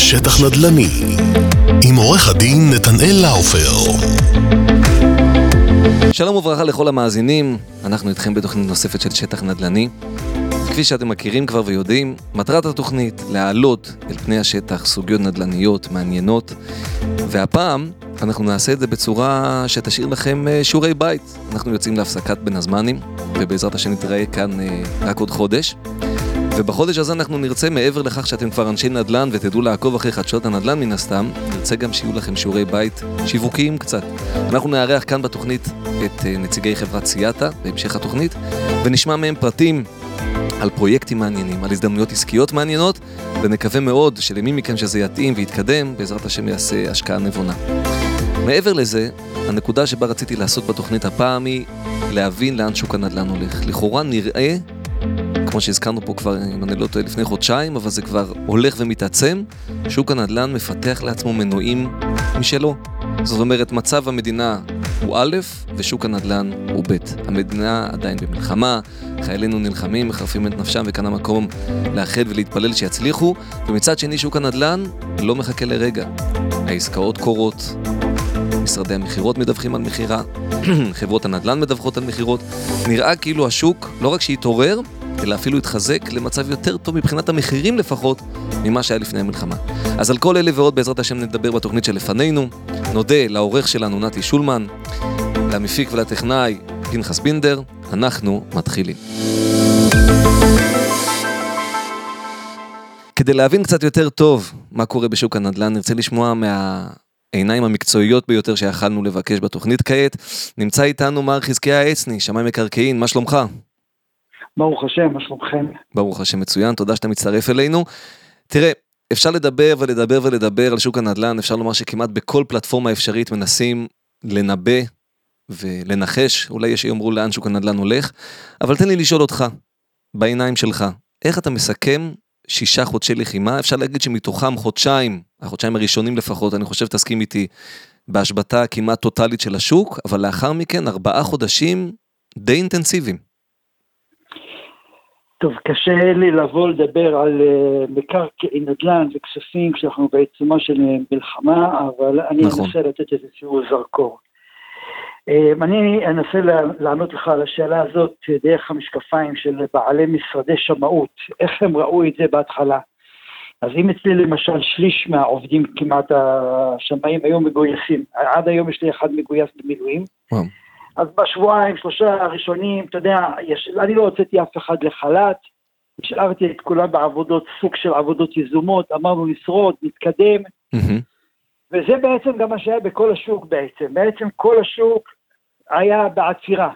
שטח נדל"ני עם עורך הדין נתנאל לאופר. שלום וברכה לכל המאזינים, אנחנו איתכם בתוכנית נוספת של שטח נדל"ני. כפי שאתם מכירים כבר ויודעים, מטרת התוכנית להעלות אל פני השטח סוגיות נדל"ניות מעניינות, והפעם אנחנו נעשה את זה בצורה שתשאיר לכם שיעורי בית. אנחנו יוצאים להפסקת בין הזמנים, ובעזרת השם נתראה כאן רק עוד חודש. ובחודש הזה אנחנו נרצה, מעבר לכך שאתם כבר אנשי נדל"ן ותדעו לעקוב אחרי חדשות הנדל"ן מן הסתם, נרצה גם שיהיו לכם שיעורי בית שיווקיים קצת. אנחנו נארח כאן בתוכנית את נציגי חברת סיאטה בהמשך התוכנית, ונשמע מהם פרטים על פרויקטים מעניינים, על הזדמנויות עסקיות מעניינות, ונקווה מאוד שלמי מכם שזה יתאים ויתקדם, בעזרת השם יעשה השקעה נבונה. מעבר לזה, הנקודה שבה רציתי לעשות בתוכנית הפעם היא להבין לאן שוק הנדל"ן הולך. לכאורה נראה, כמו שהזכרנו פה כבר, אם אני לא טועה, לפני חודשיים, אבל זה כבר הולך ומתעצם, שוק הנדל"ן מפתח לעצמו מנועים משלו. זאת אומרת, מצב המדינה הוא א' ושוק הנדל"ן הוא ב'. המדינה עדיין במלחמה, חיילינו נלחמים, מחרפים את נפשם, וכאן המקום לאחד ולהתפלל שיצליחו, ומצד שני שוק הנדל"ן לא מחכה לרגע. העסקאות קורות, משרדי המחירות מדווחים על מחירה, חברות הנדל"ן מדווחות על מחירות. נראה כאילו השוק לא רק שהתעורר, אלא אפילו התחזק למצב יותר טוב מבחינת המחירים לפחות ממה שהיה לפני המלחמה. אז על כל אלה ועוד בעזרת השם נדבר בתוכנית שלפנינו. נודה לעורך שלנו נתי שולמן, למפיק ולטכנאי פנחס בינדר. אנחנו מתחילים. כדי להבין קצת יותר טוב מה קורה בשוק הנדל"ן, נרצה לשמוע מהעיניים המקצועיות ביותר שיכלנו לבקש בתוכנית כעת. נמצא איתנו מר חזקיה העצני, שמאי מקרקעין, מה שלומך? ברוך השם, מה שלומכם? ברוך השם, מצוין, תודה שאתה מצטרף אלינו. תראה, אפשר לדבר ולדבר ולדבר על שוק הנדל"ן, אפשר לומר שכמעט בכל פלטפורמה אפשרית מנסים לנבא ולנחש, אולי יש שיאמרו לאן שוק הנדל"ן הולך, אבל תן לי לשאול אותך, בעיניים שלך, איך אתה מסכם 6 חודשי לחימה? אפשר להגיד שמתוכם חודשיים, החודשיים הראשונים לפחות, אני חושב תסכים איתי, בהשבתה כמעט טוטלית של השוק, אבל לאחר מכן 4 חודשים די אינטנסיביים. טוב, קשה לי לבוא לדבר על מקרקעי נדל"ן וכספים כשאנחנו בעיצומה של מלחמה, אבל אני אנסה לתת איזשהו זרקור. אני אנסה לענות לך על השאלה הזאת דרך המשקפיים של בעלי משרדי שמאות, איך הם ראו את זה בהתחלה. אז אם אצלי למשל שליש מהעובדים כמעט השמאים היו מגויסים, עד היום יש לי אחד מגויס במילואים, אז בשבועיים, 3 הראשונים, אתה יודע, אני לא הוצאתי אף אחד לחל"ת, השארתי את כולם בעבודות, סוג של עבודות יזומות, אמרנו נשרוד, נתקדם, וזה בעצם גם מה שהיה בכל השוק בעצם כל השוק היה בעצירה.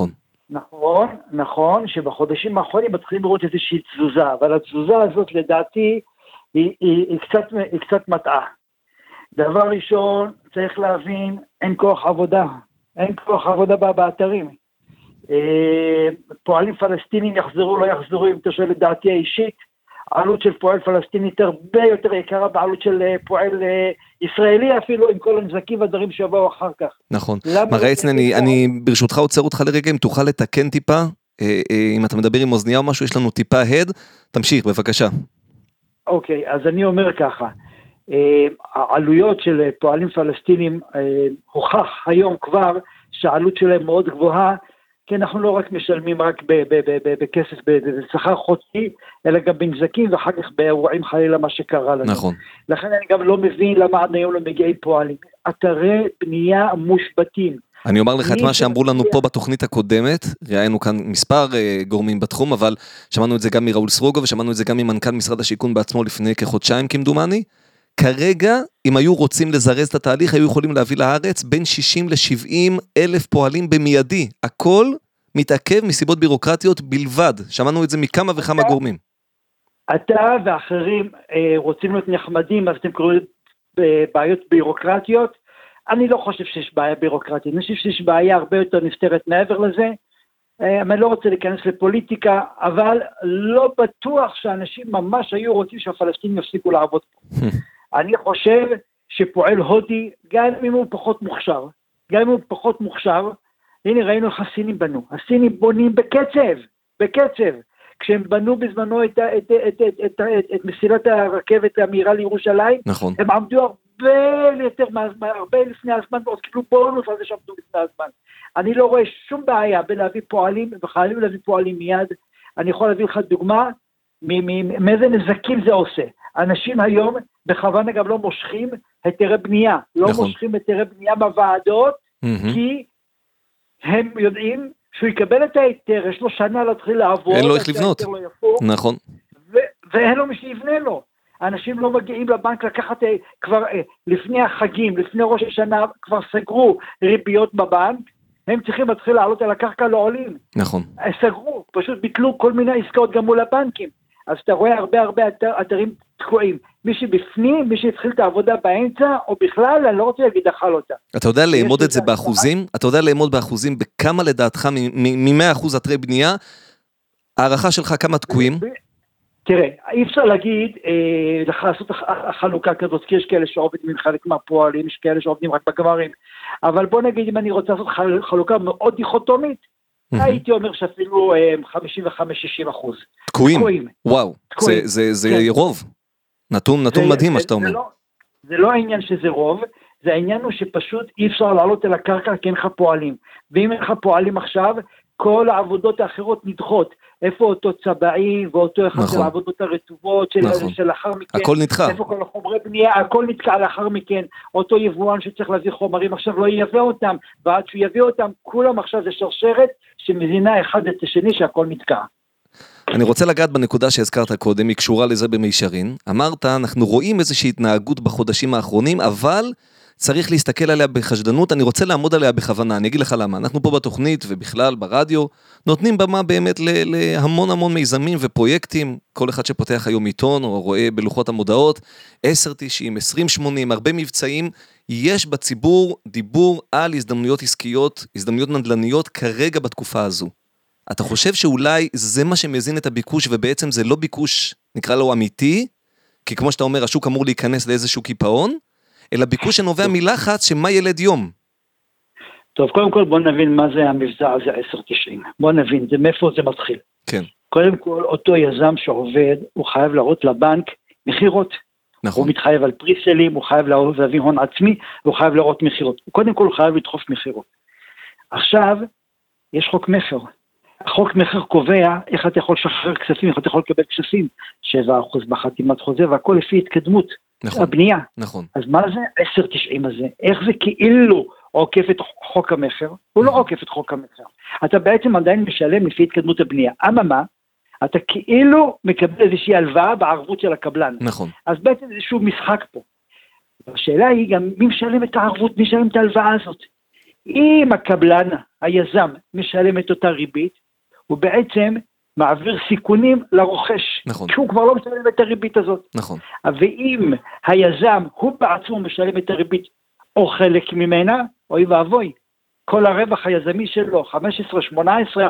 נכון, שבחודשים האחרונים מתחילים לראות איזושהי תזוזה, אבל התזוזה הזאת לדעתי היא קצת מטעה. דבר ראשון, צריך להבין, אין כוח עבודה באתרים. פועלים פלסטינים יחזרו, לא יחזרו, אם תשאל לדעתי האישית, העלות של פועל פלסטיני הרבה יותר יקרה בעלות של פועל ישראלי, אפילו עם כל הנזקים והדברים שיבואו אחר כך. נכון. מר העצני, אני ברשותך עוצר אותך לרגע, אם תוכל לתקן טיפה, אם אתה מדבר עם אוזניה או משהו, יש לנו טיפה הד, תמשיך, בבקשה. אוקיי, אז אני אומר ככה, העלויות של פועלים פלסטינים הוכח היום כבר שהעלות שלהם מאוד גבוהה, כי אנחנו לא רק משלמים רק בכסף, בשכר חודשי, אלא גם בנזקים ואחר כך באירועים חלילה מה שקרה לנו. נכון. לכן אני גם לא מבין למה עד היום לא מגיעים פועלים. אתרי בנייה מושבתים. אני אומר לך את מה שאמרו לנו פה בתוכנית הקודמת, ראינו כאן מספר גורמים בתחום, אבל שמענו את זה גם מראול סרוגו, ושמענו את זה גם ממנכ"ל משרד השיכון בעצמו לפני כחודשיים כמדומני. כרגע, אם היו רוצים לזרז את התהליך, היו יכולים להביא לארץ בין 60 ל-70 אלף פועלים במיידי. הכל מתעכב מסיבות בירוקרטיות בלבד. שמענו את זה מכמה וכמה גורמים. אתה ואחרים רוצים להיות נחמדים, אז אתם קוראים בעיות בירוקרטיות. אני לא חושב שיש בעיה בירוקרטית. אני חושב שיש בעיה הרבה יותר נפתרת מעבר לזה. אני לא רוצה להיכנס לפוליטיקה, אבל לא בטוח שאנשים ממש היו רוצים שהפלסטינים יפסיקו לעבוד פה. אני חושב שפועל הודי, גם אם הוא פחות מוכשר, הנה ראינו איך הסינים בנו. הסינים בונים בקצב. כשהם בנו בזמנו את מסילת הרכבת המהירה לירושלים, נכון. הם עמדו הרבה לפני הזמן, ועוד קיבלו בונוס על זה שעמדו לפני הזמן. אני לא רואה שום בעיה בלהביא פועלים, וחייבים להביא פועלים מיד. אני יכול להביא לך דוגמה, מאיזה נזקים זה עושה. אנשים היום בכוונה גם לא מושכים היתרי בנייה, לא מושכים היתרי בנייה בוועדות, כי הם יודעים שהוא יקבל את ההיתר, יש לו שנה להתחיל לעבוד, אין לו איך לבנות, נכון. ואין לו מי שיבנה לו. אנשים לא מגיעים לבנק לקחת כבר לפני החגים, לפני ראש השנה, כבר סגרו ריביות בבנק, הם צריכים להתחיל לעלות על הקרקע לעולים. נכון. סגרו, פשוט ביטלו כל מיני עסקאות גם מול הבנקים. אז אתה רואה הרבה אתרים תקועים. מי שבפנים, מי שהתחיל את העבודה באמצע, או בכלל, אני לא רוצה להגיד אכל אותה. אתה יודע לאמוד את זה באחוזים? אתה יודע לאמוד באחוזים בכמה לדעתך, מ-100% אתרי בנייה, הערכה שלך כמה תקועים? תראה, אי אפשר להגיד, לעשות החלוקה כזאת, כי יש כאלה שעובדים עם חלק מהפועלים, יש כאלה שעובדים רק בגמרים, אבל בוא נגיד, אם אני רוצה לעשות חלוקה מאוד דיכוטומית, הייתי אומר שאפילו 55-60%. תקועים? וואו, זה רוב. נתון מדהים מה שאתה אומר. זה לא העניין שזה רוב, זה העניין הוא שפשוט אי אפשר לעלות אל הקרקע כי אין לך פועלים. ואם אין לך פועלים עכשיו, כל העבודות האחרות נדחות. איפה אותו צבעי ואותו אחד של העבודות הרטובות של לאחר מכן. הכל נדחה. איפה כל החומרי בנייה, הכל נתקע לאחר מכן. אותו יבואן שצריך להביא חומרים עכשיו לא יביא אותם, ועד שהוא יביא אותם, כולם עכשיו זה שרשרת שמזינה אחד את השני שהכל נתקע. אני רוצה לגעת בנקודה שהזכרת קודם, היא קשורה לזה במישרין. אמרת, אנחנו רואים איזושהי התנהגות בחודשים האחרונים, אבל צריך להסתכל עליה בחשדנות, אני רוצה לעמוד עליה בכוונה, אני אגיד לך למה. אנחנו פה בתוכנית ובכלל ברדיו, נותנים במה באמת להמון מיזמים ופרויקטים, כל אחד שפותח היום עיתון או רואה בלוחות המודעות, 10-90, 20-80, הרבה מבצעים, יש בציבור דיבור על הזדמנויות עסקיות, הזדמנויות נדל"ניות כרגע בתקופה הזו. אתה חושב שאולי זה מה שמזין את הביקוש, ובעצם זה לא ביקוש, נקרא לו אמיתי, כי כמו שאתה אומר, השוק אמור להיכנס לאיזשהו קיפאון, אלא ביקוש שנובע מלחץ שמה ילד יום. טוב, קודם כל בוא נבין מה זה המבצע הזה 10-90. בוא נבין, זה מאיפה זה מתחיל. כן. קודם כל, אותו יזם שעובד, הוא חייב להראות לבנק מחירות. נכון. הוא מתחייב על פריסלים, הוא חייב להביא הון עצמי, הוא חייב להראות מחירות. קודם כל הוא חייב לדחוף מחירות. עכשיו, יש חוק מחר. החוק מחר קובע איך אתה יכול לשחרר כספים, איך אתה יכול לקבל כספים, 7% בחתימת חוזה, והכל לפי התקדמות. נכון. הבנייה. נכון. אז מה זה 10-90 הזה? איך זה כאילו עוקף את חוק המחר? הוא לא עוקף את חוק המחר. אתה בעצם עדיין משלם לפי התקדמות הבנייה. אממה, אתה כאילו מקבל איזושהי הלוואה בערבות של הקבלן. נכון. אז בעצם איזשהו משחק פה. השאלה היא גם מי משלם את הערבות, מי משלם את ההלוואה הזאת. אם הקבלן, היזם, משלם את אותה ריבית, הוא בעצם מעביר סיכונים לרוכש. נכון. כי הוא כבר לא משלם את הריבית הזאת. נכון. ואם היזם, הוא בעצמו משלם את הריבית, או חלק ממנה, אוי ואבוי. כל הרווח היזמי שלו, 15-18%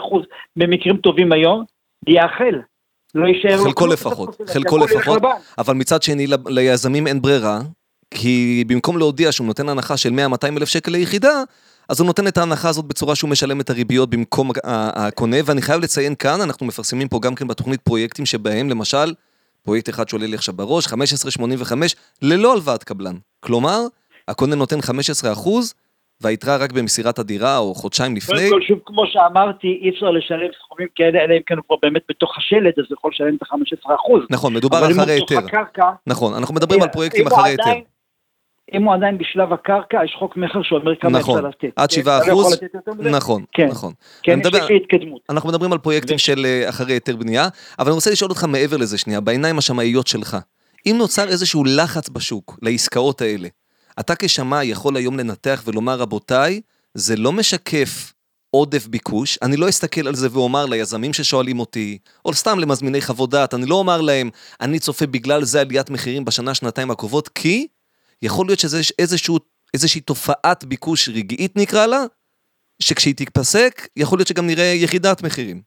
במקרים טובים היום, יאכל. לא יישאר חלקו לפחות, חלקו לפחות. אבל מצד שני, ליזמים אין ברירה, כי במקום להודיע שהוא נותן הנחה של 100-200 אלף שקל ליחידה, אז הוא נותן את ההנחה הזאת בצורה שהוא משלם את הריביות במקום הקונה, ואני חייב לציין כאן, אנחנו מפרסמים פה גם כן בתוכנית פרויקטים שבהם, למשל, פרויקט אחד שעולה לי עכשיו בראש, 1585, ללא הלוואת קבלן. כלומר, הקונה נותן 15%, והיתרה רק במסירת הדירה או חודשיים לפני. כל שוב, כמו שאמרתי, אי אפשר לשלם סכומים כאלה, אלא אם כן הוא כבר באמת בתוך השלד, אז יכול לשלם את ה-15%. נכון, מדובר אחרי היתר. נכון, אנחנו מדברים על פרויקטים אחרי היתר. אם הוא עדיין בשלב הקרקע, יש חוק מחר שאומר כמה אפשר לתת. עד 7%. נכון, נכון. כן, יש לפי התקדמות. אנחנו מדברים על פרויקטים של אחרי היתר בנייה, אבל אני רוצה לשאול אותך מעבר לזה שנייה, בעיניים השמאיות שלך, אם נוצר איזשהו לחץ בשוק לעסקאות האלה, אתה כשמאי יכול היום לנתח ולומר, רבותיי, זה לא משקף עודף ביקוש, אני לא אסתכל על זה ואומר ליזמים ששואלים אותי, או סתם למזמיני חוות דעת, אני לא אומר להם, אני צופה בגלל זה עליית מחירים בשנה, שנתיים הקרובות, כי יכול להיות שזה איזושהי תופעת ביקוש רגעית נקרא לה, שכשהיא תתפסק, יכול להיות שגם נראה יחידת מחירים.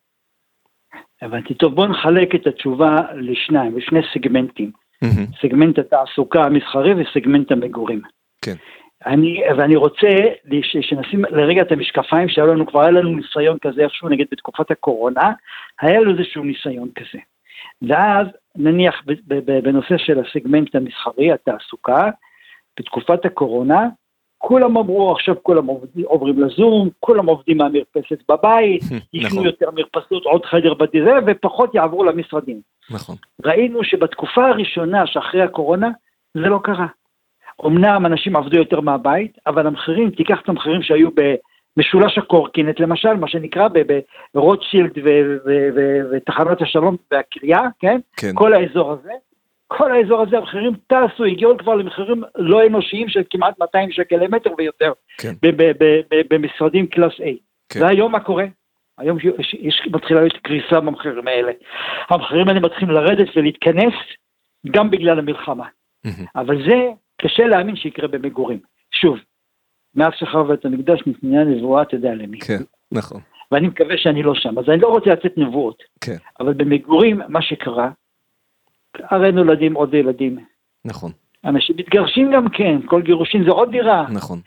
הבנתי, טוב, בוא נחלק את התשובה לשניים, לשני סגמנטים. סגמנט התעסוקה המסחרי וסגמנט המגורים. כן. ואני רוצה שנשים לרגע את המשקפיים שהיו לנו, כבר היה לנו ניסיון כזה איכשהו, נגיד בתקופת הקורונה, היה לו איזשהו ניסיון כזה. ואז נניח בנושא של הסגמנט המסחרי, התעסוקה, בתקופת הקורונה, כולם אמרו, עכשיו כולם עוברים לזום, כולם עובדים מהמרפסת בבית, יקנו יותר מרפסות, עוד חדר בדירה, ופחות יעברו למשרדים. נכון. ראינו שבתקופה הראשונה שאחרי הקורונה, זה לא קרה. אמנם אנשים עבדו יותר מהבית, אבל המחירים, תיקח את המחירים שהיו במשולש הקורקינט, למשל, מה שנקרא ברוטשילד ותחנת השלום והקריה, כן? כן. כל האזור הזה, המחירים טסו, הגיעו כבר למחירים לא אנושיים של כמעט 200 שקל למטר ויותר, כן. במשרדים קלאס A. כן. והיום מה קורה? היום מתחילה להיות קריסה במחירים האלה. המחירים האלה מתחילים לרדת ולהתכנס, גם בגלל המלחמה. אבל זה קשה להאמין שיקרה במגורים. שוב, מאז שחרב את המקדש ניתנה נבואה, אתה יודע למי. כן, נכון. ואני מקווה שאני לא שם, אז אני לא רוצה לצאת נבואות. כן. אבל במגורים, מה שקרה, הרי נולדים עוד ילדים. נכון. אנשים מתגרשים גם כן, כל גירושין זה עוד דירה. נכון.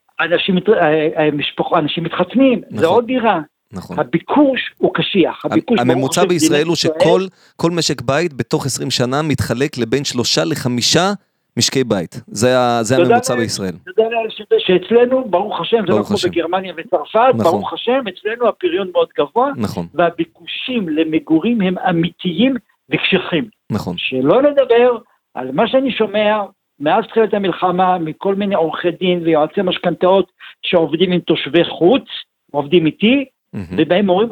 אנשים מתחתנים, נכון. זה עוד דירה. נכון. הביקוש הוא קשיח. הממוצע בישראל הוא שכל משק בית בתוך 20 שנה מתחלק לבין 3 ל5 משקי בית. זה הממוצע בישראל. תודה שאצלנו, ברוך השם, זה לא כמו בגרמניה וצרפת, ברוך השם, אצלנו הפריון מאוד גבוה, והביקושים למגורים הם אמיתיים וקשיחים. נכון. שלא לדבר על מה שאני שומע מאז תחילת המלחמה, מכל מיני עורכי דין ויועצי משכנתאות שעובדים עם תושבי חוץ, עובדים איתי, ובהם אומרים,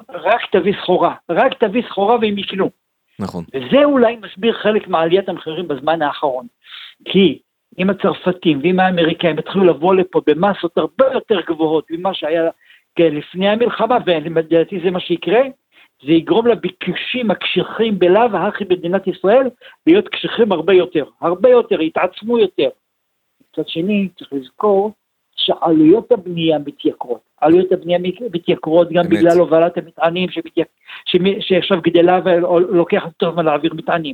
רק תביא סחורה והם יקנו. נכון. וזה אולי מסביר חלק מעליית המחירים בזמן האחרון. כי אם הצרפתים ואם האמריקאים התחילו לבוא לפה במסות הרבה יותר גבוהות ממה שהיה לפני המלחמה, ולדעתי זה מה שיקרה, זה יגרום לביקושים הקשיחים בלאו הכי במדינת ישראל, להיות קשיחים הרבה יותר, יתעצמו יותר. מצד שני, צריך לזכור שעלויות הבנייה מתייקרות, גם באמת. בגלל הובלת המטענים שעכשיו גדלה ולוקח יותר זמן להעביר מטענים.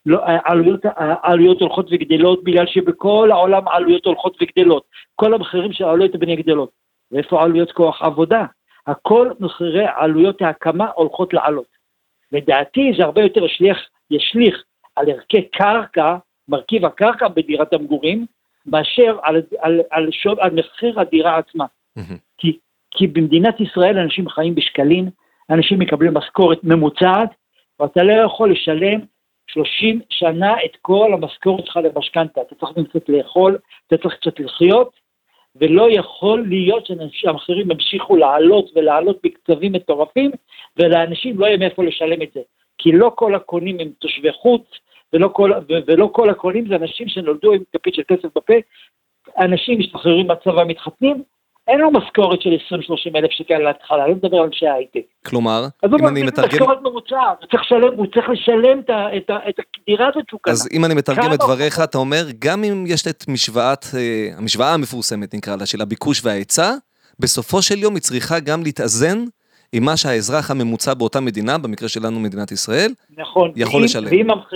העלויות הולכות וגדלות בגלל שבכל העולם העלויות הולכות וגדלות. כל המחירים של עלויות הבנייה גדלות. ואיפה עלויות כוח עבודה? הכל מחירי עלויות ההקמה הולכות לעלות. לדעתי זה הרבה יותר ישליך על ערכי קרקע, מרכיב הקרקע בדירת המגורים, מאשר על מחיר הדירה עצמה. כי במדינת ישראל אנשים חיים בשקלים, אנשים מקבלים משכורת ממוצעת, ואתה לא יכול לשלם 30 שנה את כל המשכורת שלך למשכנתא. אתה צריך קצת לאכול, אתה צריך קצת לחיות, ולא יכול להיות שהמחירים המשיכו לעלות בקצבים מטורפים, ולאנשים לא יהיה מאיפה לשלם את זה. כי לא כל הקונים הם תושבי חוץ, ולא כל הקונים זה אנשים שנולדו עם כפית של כסף בפה, אנשים משתחררים מהצבא מתחתנים, אין לו משכורת של 20-30 אלף שקל להתחלה, לא מדבר על אנשי ההייטק. כלומר, אם אני מתרגם... משכורת ממוצעת, הוא צריך לשלם את הדירה הזאת שהוא קנה. אז אם אני מתרגם את דבריך, אתה אומר, גם אם יש את המשוואה המפורסמת, נקרא לה, של הביקוש וההיצע, בסופו של יום היא צריכה גם להתאזן עם מה שהאזרח הממוצע באותה מדינה, במקרה שלנו מדינת ישראל, נכון. יכול לשלם.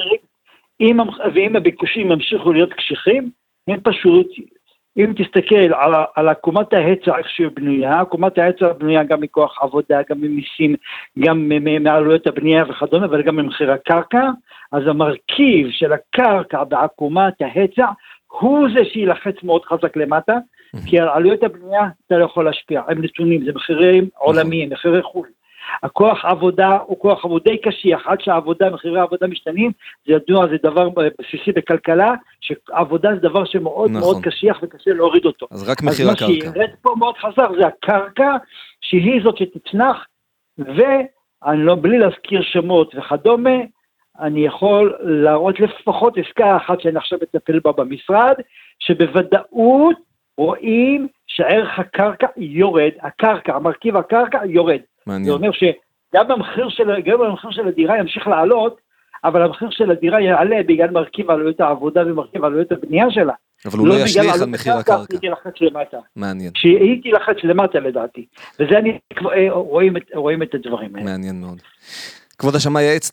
ואם הביקושים ממשיכו להיות קשיחים, הם פשוט... אם תסתכל על עקומת ההיצע איך שהיא בנויה, עקומת ההיצע בנויה גם מכוח עבודה, גם ממיסים, גם מעלויות הבנייה וכדומה, אבל גם ממחיר הקרקע, אז המרכיב של הקרקע בעקומת ההיצע, הוא זה שילחץ מאוד חזק למטה, כי על עלויות הבנייה אתה לא יכול להשפיע, הם נתונים, זה מחירים עולמיים, מחירי חו"ל. הכוח עבודה הוא כוח עבודי קשיח, עד שהעבודה, מחירי העבודה משתנים, זה ידוע, זה דבר בסיסי בכלכלה, שעבודה זה דבר שמאוד נכון. מאוד קשיח וקשה להוריד אותו. אז רק מחיר הקרקע. אז מה שירד פה מאוד חזק זה הקרקע, שהיא זאת שתצנח, ואני לא, בלי להזכיר שמות וכדומה, אני יכול להראות לפחות עסקה אחת שאני עכשיו מטפל בה במשרד, שבוודאות רואים שערך הקרקע יורד, מרכיב הקרקע יורד. מעניין. זה אומר שגם המחיר של הדירה ימשיך לעלות, אבל המחיר של הדירה יעלה בגלל מרכיב עלויות העבודה ומרכיב עלויות הבנייה שלה. אבל הוא לא ישליך על מחיר הקרקע. היא תלחץ למטה. מעניין. שהיא תלחץ למטה לדעתי. וזה רואים את הדברים האלה. מעניין מאוד. כבוד השמאי העצני,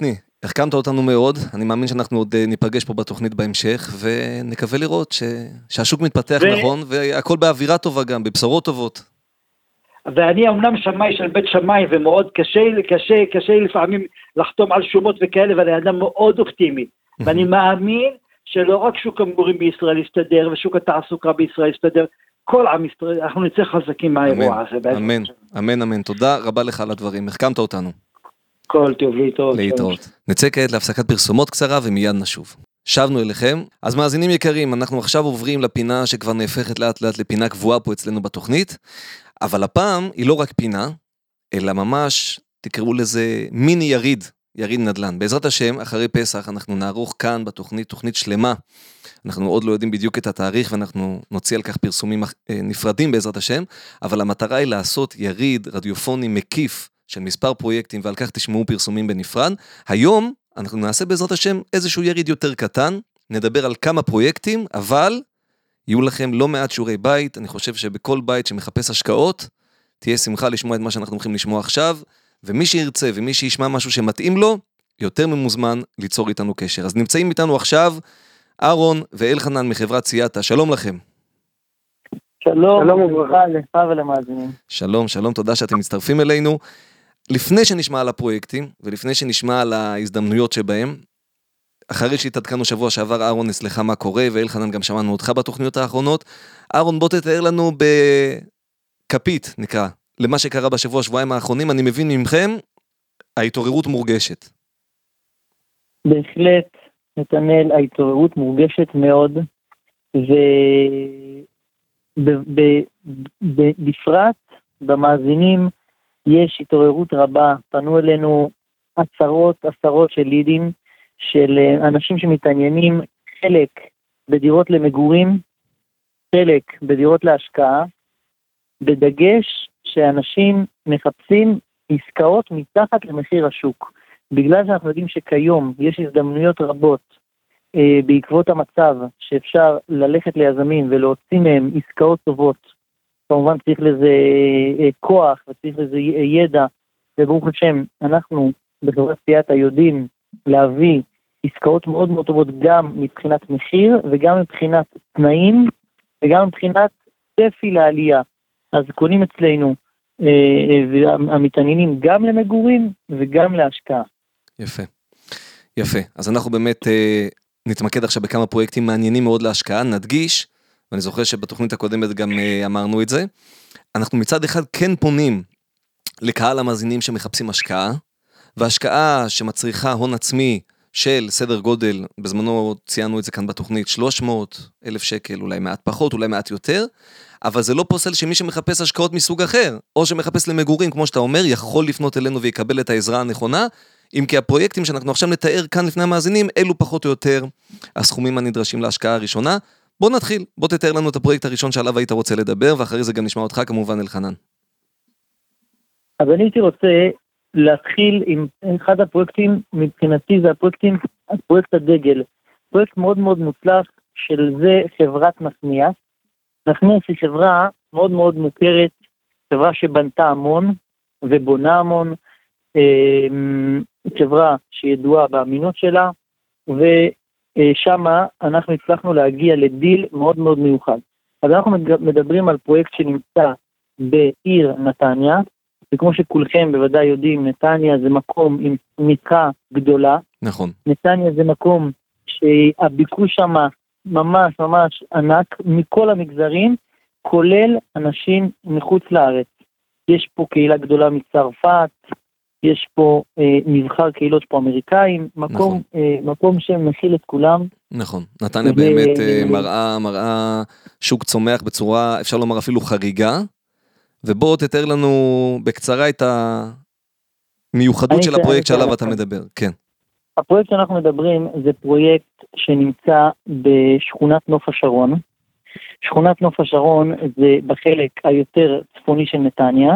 החכמת אותנו מאוד, אני מאמין שאנחנו עוד ניפגש פה בתוכנית בהמשך, ונקווה לראות שהשוק מתפתח נכון, והכל באווירה טובה גם, בבשורות טובות. ואני אמנם שמאי של בית שמאי, ומאוד קשה לפעמים לחתום על שומות וכאלה, ואני אדם מאוד אופטימי, ואני מאמין שלא רק שוק המגורים בישראל יסתדר, ושוק התעסוקה בישראל יסתדר, כל עם ישראל, אנחנו נצא חזקים מהאירוע הזה. אמן, אמן, אמן, תודה רבה לך על הדברים, החכמת אותנו. כל טוב, להתראות. נצא כעת להפסקת פרסומות קצרה ומיד נשוב. שבנו אליכם. אז מאזינים יקרים, אנחנו עכשיו עוברים לפינה שכבר נהפכת לאט לאט לפינה קבועה פה אצלנו בתוכנית, אבל הפעם היא לא רק פינה, אלא ממש, תקראו לזה מיני יריד נדל"ן. בעזרת השם, אחרי פסח אנחנו נערוך כאן בתוכנית, תוכנית שלמה. אנחנו עוד לא יודעים בדיוק את התאריך, ואנחנו נוציא על כך פרסומים נפרדים בעזרת השם, אבל המטרה היא לעשות יריד רדיופוני מקיף של מספר פרויקטים, ועל כך תשמעו פרסומים בנפרד. היום אנחנו נעשה בעזרת השם איזשהו יריד יותר קטן, נדבר על כמה פרויקטים, אבל יהיו לכם לא מעט שיעורי בית. אני חושב שבכל בית שמחפש השקעות, תהיה שמחה לשמוע את מה שאנחנו הולכים לשמוע עכשיו, ומי שירצה ומי שישמע משהו שמתאים לו, יותר ממוזמן ליצור איתנו קשר. אז נמצאים איתנו עכשיו אהרון ואלחנן מחברת סייעתא. שלום לכם. שלום וברכה לך ולמאזינים. שלום, שלום, תודה שאתם מצטרפים אלינו. לפני שנשמע על הפרויקטים, ולפני שנשמע על ההזדמנויות שבהם, אחרי שהתעדכנו שבוע שעבר, אהרון, אצלך מה קורה, ואלחנן גם שמענו אותך בתוכניות האחרונות. אהרון, בוא תתאר לנו בכפית, נקרא, למה שקרה בשבוע, שבועיים האחרונים. אני מבין ממכם, ההתעוררות מורגשת. בהחלט, נתנאל, ההתעוררות מורגשת מאוד, ובפרט במאזינים יש התעוררות רבה. פנו אלינו עשרות של לידים, של אנשים שמתעניינים, חלק בדירות למגורים, חלק בדירות להשקעה, בדגש שאנשים מחפשים עסקאות מתחת למחיר השוק. בגלל שאנחנו יודעים שכיום יש הזדמנויות רבות בעקבות המצב שאפשר ללכת ליזמים ולהוציא מהם עסקאות טובות. כמובן צריך לזה כוח וצריך לזה ידע, וברוך השם אנחנו בחברת סייעתא יודעים להביא עסקאות מאוד מאוד טובות גם מבחינת מחיר וגם מבחינת תנאים וגם מבחינת צפי לעלייה. אז קונים אצלנו המתעניינים גם למגורים וגם להשקעה. יפה, יפה. אז אנחנו באמת נתמקד עכשיו בכמה פרויקטים מעניינים מאוד להשקעה. נדגיש, ואני זוכר שבתוכנית הקודמת גם אמרנו את זה, אנחנו מצד אחד כן פונים לקהל המאזינים שמחפשים השקעה, והשקעה שמצריכה הון עצמי של סדר גודל, בזמנו ציינו את זה כאן בתוכנית, 300,000 שקל, אולי מעט פחות, אולי מעט יותר, אבל זה לא פוסל שמי שמחפש השקעות מסוג אחר, או שמחפש למגורים, כמו שאתה אומר, יכול לפנות אלינו ויקבל את העזרה הנכונה, אם כי הפרויקטים שאנחנו עכשיו נתאר כאן לפני המאזינים, אלו פחות או יותר הסכומים הנדרשים להשקעה הראשונה. בוא נתחיל, בוא תתאר לנו את הפרויקט הראשון שעליו היית רוצה לדבר, ואחרי זה גם נשמע אותך כמובן אלחנן. אז אני הייתי רוצה להתחיל עם אחד הפרויקטים, מבחינתי זה הפרויקט הדגל, פרויקט מאוד מאוד מוצלח של זה חברת נחמיאס. נחמיאס היא חברה מאוד מאוד מוכרת, חברה שבנתה המון ובונה המון, חברה שידועה באמינות שלה, ושמה אנחנו הצלחנו להגיע לדיל מאוד מאוד מיוחד. אז אנחנו מדברים על פרויקט שנמצא בעיר נתניה, וכמו שכולכם בוודאי יודעים, נתניה זה מקום עם צמיחה גדולה. נכון. נתניה זה מקום שהביקוש שם ממש ממש ענק, מכל המגזרים, כולל אנשים מחוץ לארץ. יש פה קהילה גדולה מצרפת, יש פה מבחר קהילות פה אמריקאים, מקום, נכון. מקום שמכיל את כולם. נכון, נתניה באמת מראה שוק צומח בצורה, אפשר לומר אפילו חריגה, ובוא תתאר לנו בקצרה את המיוחדות של הפרויקט שעליו אתה מדבר. כן. הפרויקט שאנחנו מדברים זה פרויקט שנמצא בשכונת נוף השרון. שכונת נוף השרון זה בחלק היותר צפוני של נתניה,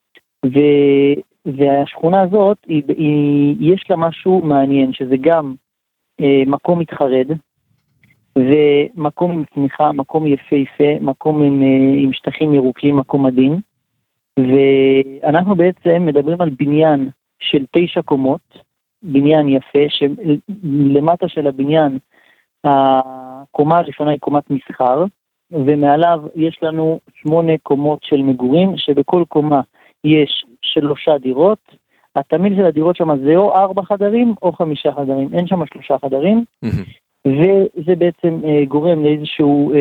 והשכונה הזאת יש לה משהו מעניין, שזה גם מקום מתחרד, ומקום עם צמיחה, מקום יפהפה, מקום עם שטחים ירוקים, מקום מדהים, ואנחנו בעצם מדברים על בניין של 9 קומות, בניין יפה, שלמטה של הבניין, הקומה הראשונה היא קומת מסחר, ומעליו יש לנו 8 קומות של מגורים, שבכל קומה יש 3 דירות, התמיד של הדירות שם זה או 4 חדרים או 5 חדרים, אין שם 3 חדרים, וזה בעצם גורם לאיזשהו,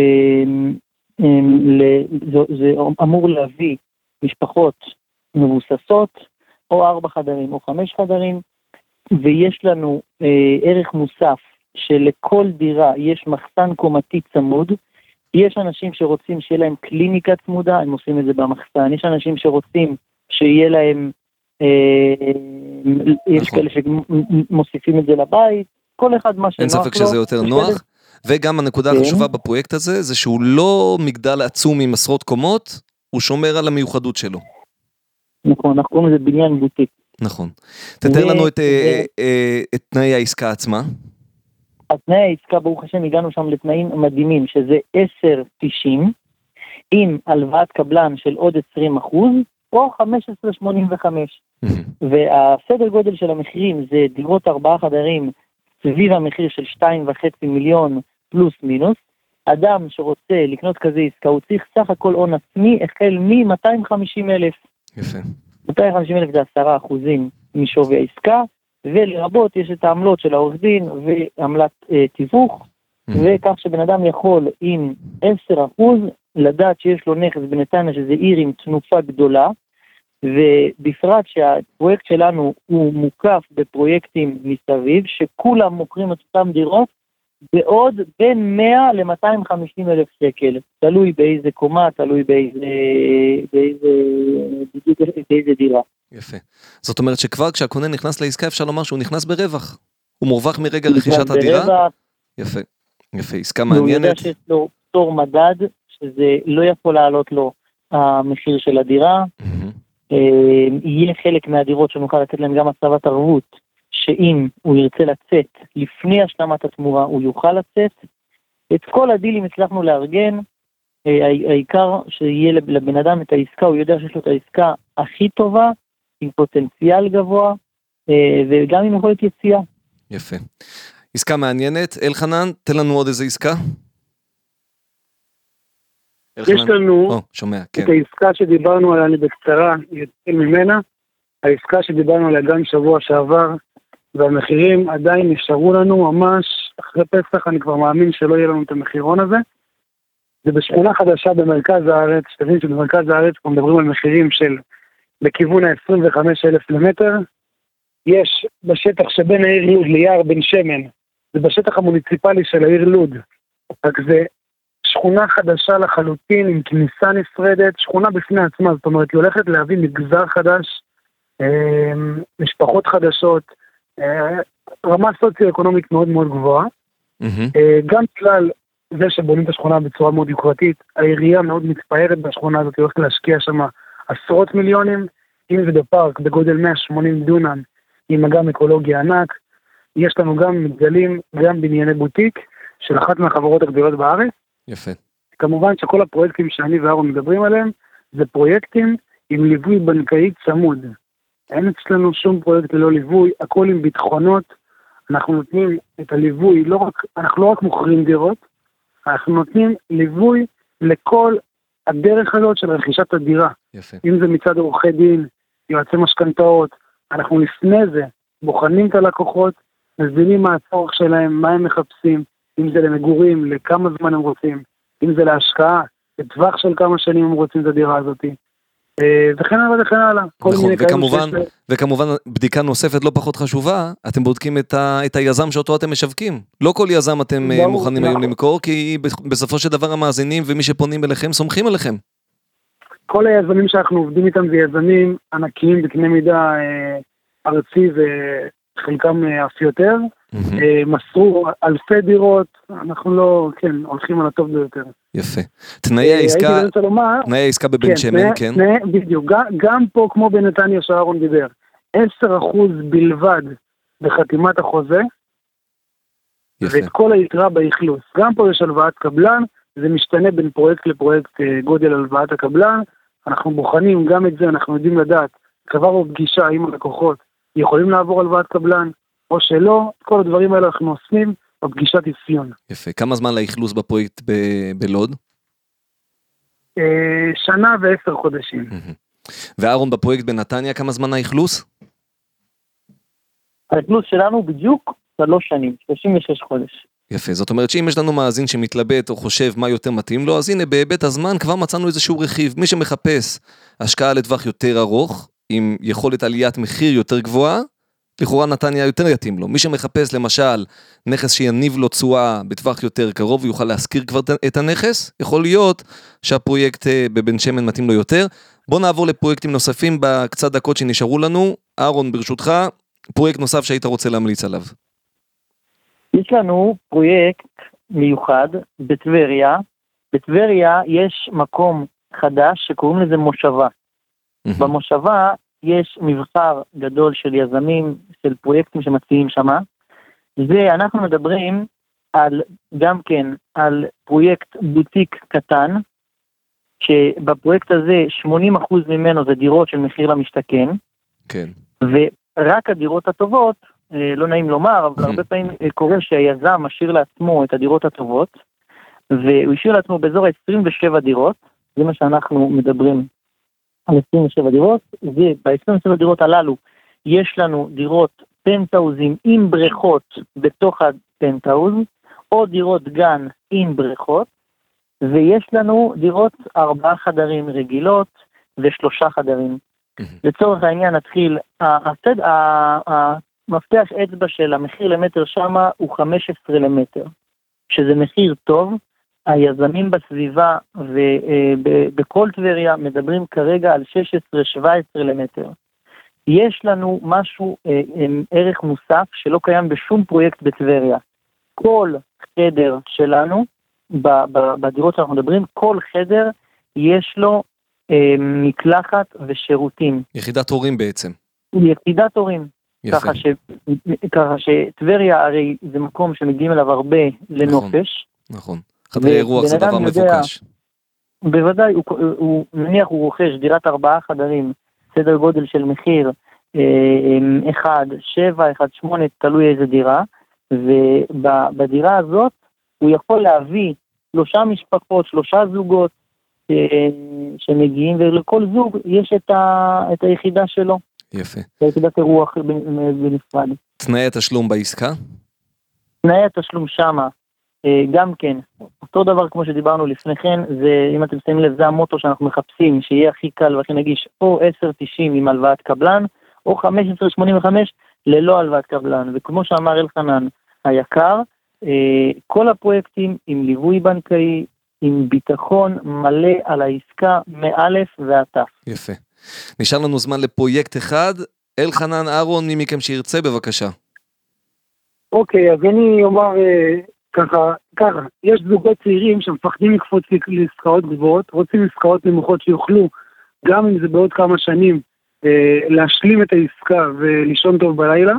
זה אמור להביא משפחות מבוססות, או 4 חדרים או 5 חדרים, ויש לנו ערך מוסף שלכל דירה יש מחסן קומתי צמוד, יש אנשים שרוצים שיהיה להם קליניקה צמודה, הם עושים את זה במחסן, יש אנשים שרוצים שיהיה להם, יש כאלה שמוסיפים את זה לבית, כל אחד מה שנוח לו. אין ספק שזה יותר נוח, וגם הנקודה החשובה בפרויקט הזה, זה שהוא לא מגדל עצום עם עשרות קומות, הוא שומר על המיוחדות שלו. נכון, אנחנו קוראים לזה בניין בוטיק. נכון. תתאר לנו את תנאי העסקה עצמה. אז תנאי העסקה, ברוך השם, הגענו שם לתנאים מדהימים, שזה 10.90, עם הלוואת קבלן של עוד 20%, או 15.85. והסדר גודל של המחירים זה דירות 4 חדרים, סביב המחיר של 2.5 מיליון פלוס מינוס. אדם שרוצה לקנות כזה עסקה, הוא צריך סך הכל הון עצמי, החל מ-250,000. יפה. 250,000 זה 10% משווי העסקה, ולרבות יש את העמלות של העורך דין ועמלת תיווך, וכך שבן אדם יכול עם 10% לדעת שיש לו נכס בנתניה, שזה עיר עם תנופה גדולה, ובפרט שהפרויקט שלנו הוא מוקף בפרויקטים מסביב, שכולם מוכרים את אותם דירות, בעוד בין 100 ל-250 אלף שקל, תלוי באיזה קומה, תלוי באיזה דירה. יפה. זאת אומרת שכבר כשהקונה נכנס לעסקה, אפשר לומר שהוא נכנס ברווח. הוא מורווח מרגע רכישת הדירה. יפה. יפה, עסקה מעניינת. הוא יודע שיש לו פטור מדד, שזה לא יכול לעלות לו המחיר של הדירה. יהיה חלק מהדירות שנוכל לתת להם גם הצבת ערבות, שאם הוא ירצה לצאת לפני השלמת התמורה, הוא יוכל לצאת. את כל הדילים הצלחנו לארגן, העיקר שיהיה לבן אדם את העסקה, הוא יודע שיש לו את העסקה הכי טובה, עם פוטנציאל גבוה, וגם עם יכולת יציאה. יפה. עסקה מעניינת. אלחנן, תן לנו עוד איזה עסקה. יש לנו את העסקה שדיברנו עליה בקצרה, יוצאים ממנה, העסקה שדיברנו עליה גם שבוע שעבר, והמחירים עדיין נשארו לנו ממש, אחרי פסח אני כבר מאמין שלא יהיה לנו את המחירון הזה. זה בשכונה חדשה במרכז הארץ, שתבין שבמרכז הארץ כבר מדברים על מחירים של בכיוון ה-25,000 למטר, יש בשטח שבין העיר לוד ליער בן שמן, זה בשטח המוניציפלי של העיר לוד, רק זה שכונה חדשה לחלוטין עם כניסה נפרדת, שכונה בפני עצמה, זאת אומרת היא הולכת להביא מגזר חדש, משפחות חדשות, רמה סוציו-אקונומית מאוד מאוד גבוהה, גם כלל זה שבונים את השכונה בצורה מאוד יוקרתית, העירייה מאוד מתפארת בשכונה הזאת, היא הולכת להשקיע שם עשרות מיליונים, אם זה בפארק בגודל 180 דונם, עם אגם אקולוגי ענק, יש לנו גם מגדלים, גם בנייני בוטיק, של אחת מהחברות הגדולות בארץ. יפה. כמובן שכל הפרויקטים שאני ואהרון מדברים עליהם, זה פרויקטים עם ליווי בנקאי צמוד. אין אצלנו שום פרויקט ללא ליווי, הכל עם ביטחונות, אנחנו נותנים את הליווי, אנחנו לא רק מוכרים דירות, אנחנו נותנים ליווי לכל הדרך הזאת של רכישת הדירה. יפה. אם זה מצד עורכי דין, יועצי משכנתאות, אנחנו לפני זה בוחנים את הלקוחות, מבינים מה הצורך שלהם, מה הם מחפשים, אם זה למגורים, לכמה זמן הם רוצים, אם זה להשקעה, לטווח של כמה שנים הם רוצים את הדירה הזאת. וכן הלאה וכן הלאה. נכון, וכמובן בדיקה נוספת לא פחות חשובה, אתם בודקים את היזם שאותו אתם משווקים. לא כל יזם אתם מוכנים היום למכור, כי בסופו של דבר המאזינים ומי שפונים אליכם סומכים עליכם. כל היזמים שאנחנו עובדים איתם זה יזמים ענקיים בקנה מידה ארצי וחלקם אף יותר. מסרו אלפי דירות, אנחנו לא, כן, הולכים על הטוב ביותר. יפה. תנאי העסקה בבן שמן, כן. בדיוק, גם פה כמו בנתניה שאהרון דיבר, 10% בלבד בחתימת החוזה, ואת כל היתרה באכלוס. גם פה יש הלוואת קבלן, זה משתנה בין פרויקט לפרויקט גודל הלוואת הקבלן, אנחנו בוחנים גם את זה, אנחנו יודעים לדעת, כבר בפגישה עם הלקוחות, יכולים לעבור הלוואת קבלן, או שלא, כל הדברים האלה אנחנו עושים בפגישת אפיון. יפה. כמה זמן לאכלוס בפרויקט בלוד? 1 שנה ו10 חודשים. ואהרון, בפרויקט בנתניה, כמה זמן האכלוס? האכלוס שלנו בדיוק 3 שנים, 36 חודש. יפה, זאת אומרת שאם יש לנו מאזין שמתלבט או חושב מה יותר מתאים לו, אז הנה בהיבט הזמן כבר מצאנו איזשהו רכיב. מי שמחפש השקעה לטווח יותר ארוך, עם יכולת עליית מחיר יותר גבוהה, לכאורה נתניה יותר יתאים לו. מי שמחפש למשל נכס שיניב לו תשואה בטווח יותר קרוב, ויוכל להזכיר כבר את הנכס, יכול להיות שהפרויקט בבן שמן מתאים לו יותר. בוא נעבור לפרויקטים נוספים בקצת דקות שנשארו לנו. אהרון, ברשותך, פרויקט נוסף שהיית רוצה להמליץ עליו. יש לנו פרויקט מיוחד בטבריה. בטבריה יש מקום חדש שקוראים לזה מושבה. במושבה יש מבחר גדול של יזמים, של פרויקטים שמציעים שמה. ואנחנו מדברים גם כן על פרויקט בוטיק קטן, שבפרויקט הזה 80% ממנו זה דירות של מחיר למשתכן. כן. ורק הדירות הטובות, לא נעים לומר, אבל הרבה פעמים קורה שהיזם משאיר לעצמו את הדירות הטובות, והוא השאיר לעצמו באזור 27 דירות, זה מה שאנחנו מדברים על 27 דירות, וב-27 דירות הללו יש לנו דירות פנטאוזים עם בריכות בתוך הפנטאוז, או דירות גן עם בריכות, ויש לנו דירות 4 חדרים רגילות ו3 חדרים. לצורך העניין נתחיל, המפתח אצבע של המחיר למטר שמה הוא 15 למטר, שזה מחיר טוב. היזמים בסביבה ובכל טבריה מדברים כרגע על 16-17 למטר. יש לנו משהו, ערך מוסף שלא קיים בשום פרויקט בטבריה. כל חדר שלנו, בדירות שאנחנו מדברים, כל חדר יש לו מקלחת ושירותים. יחידת הורים בעצם. יחידת הורים. ככה שטבריה הרי זה מקום שמגיעים אליו הרבה לנופש. נכון. חדרי אירוח זה דבר מבוקש. בוודאי, נניח הוא רוכש דירת 4 חדרים, סדר גודל של מחיר 1.7, 1.8, תלוי איזה דירה, ובדירה הזאת הוא יכול להביא 3 משפחות, 3 זוגות שמגיעים, ולכל זוג יש את היחידה שלו. יפה. היחידת אירוח בנפרד. תנאי התשלום בעסקה? תנאי התשלום שמה, גם כן, אותו דבר כמו שדיברנו לפני כן, זה, אם אתם שמים לב, זה המוטו שאנחנו מחפשים, שיהיה הכי קל והכי נגיש, או 10.90 עם הלוואת קבלן, או 15.85 ללא הלוואת קבלן, וכמו שאמר אלחנן היקר, כל הפרויקטים עם ליווי בנקאי, עם ביטחון מלא על העסקה מאלף ועד תף. יפה. נשאר לנו זמן לפרויקט אחד. אלחנן, אהרון, מי מכם שירצה, בבקשה. אוקיי, אז אני אומר ככה, יש זוגות צעירים שמפחדים לקפוץ לעסקאות גבוהות, רוצים עסקאות נמוכות שיוכלו, גם אם זה בעוד כמה שנים, להשלים את העסקה ולישון טוב בלילה.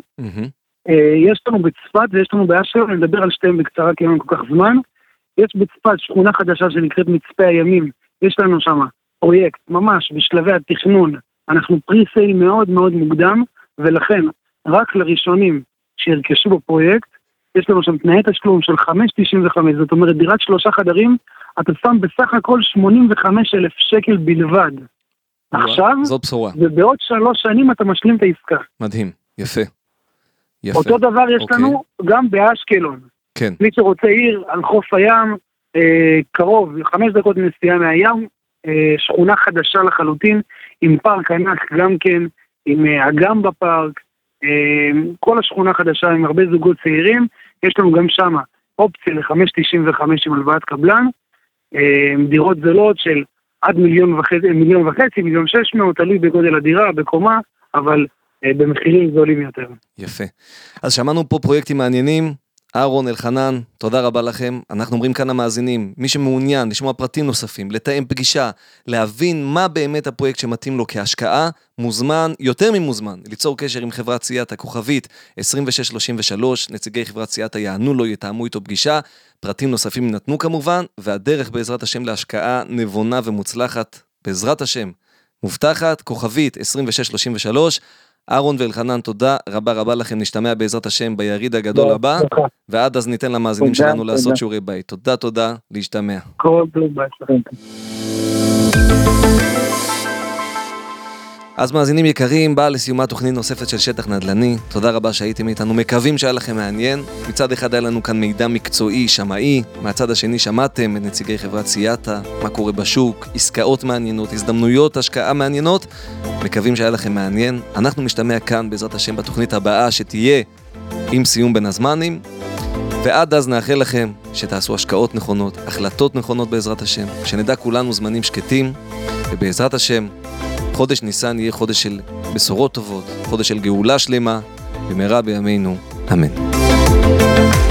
יש לנו בצפת ויש לנו באשקלון, אני מדבר על שתיהם בקצרה כי אין לנו כל כך זמן. יש בצפת שכונה חדשה שנקראת מצפה הימים, יש לנו שם פרויקט ממש בשלבי התכנון, אנחנו פרי-סייל מאוד מאוד מוקדם, ולכן רק לראשונים שירכשו בפרויקט, יש לנו שם תנאי תשלום של 5.95, זאת אומרת דירת 3 חדרים, אתה שם בסך הכל 85,000 שקל בלבד. עכשיו, זו בשורה. ובעוד 3 שנים אתה משלים את העסקה. מדהים, יפה. אותו דבר יש לנו גם באשקלון. כן. מי שרוצה עיר על חוף הים, קרוב, 5 דקות נסיעה מהים, שכונה חדשה לחלוטין, עם פארק ענק גם כן, עם אגם בפארק, כל השכונה חדשה עם הרבה זוגות צעירים, יש לנו גם שם אופציה ל-5.95 עם הלוואת קבלן, דירות זולות של עד 1.5 מיליון, 1.6 מיליון, תלוי בגודל הדירה, בקומה, אבל במחירים זולים יותר. יפה. אז שמענו פה פרויקטים מעניינים, אהרון, אלחנן, תודה רבה לכם. אנחנו אומרים כאן המאזינים, מי שמעוניין לשמוע פרטים נוספים, לתאם פגישה, להבין מה באמת הפרויקט שמתאים לו כהשקעה, מוזמן, יותר ממוזמן, ליצור קשר עם חברת סייעתא כוכבית 2633, נציגי חברת סייעתא יענו לו, יתאמו איתו פגישה, פרטים נוספים נתנו כמובן, והדרך בעזרת השם להשקעה נבונה ומוצלחת, בעזרת השם, מובטחת, כוכבית 2633, אהרון ואלחנן, תודה רבה רבה לכם, נשתמע בעזרת השם ביריד הגדול הבא, ועד אז ניתן למאזינים שלנו לעשות שיעורי בית. תודה, להשתמע. כל טוב, בהצלחה. אז מאזינים יקרים, באה לסיומה תוכנית נוספת של שטח נדל"ני. תודה רבה שהייתם איתנו, מקווים שהיה לכם מעניין. מצד אחד היה לנו כאן מידע מקצועי, שמאי, מהצד השני שמעתם את נציגי חברת סיאטה, מה קורה בשוק, עסקאות מעניינות, הזדמנויות, השקעה מעניינות. מקווים שהיה לכם מעניין. אנחנו משתמע כאן בעזרת השם בתוכנית הבאה שתהיה עם סיום בין הזמנים. ועד אז נאחל לכם שתעשו השקעות נכונות, החלטות נכונות בעזרת השם, שנדע כולנו זמנים שקטים, ובעזרת השם חודש ניסן יהיה חודש של בשורות טובות, חודש של גאולה שלמה, במהרה בימינו, אמן.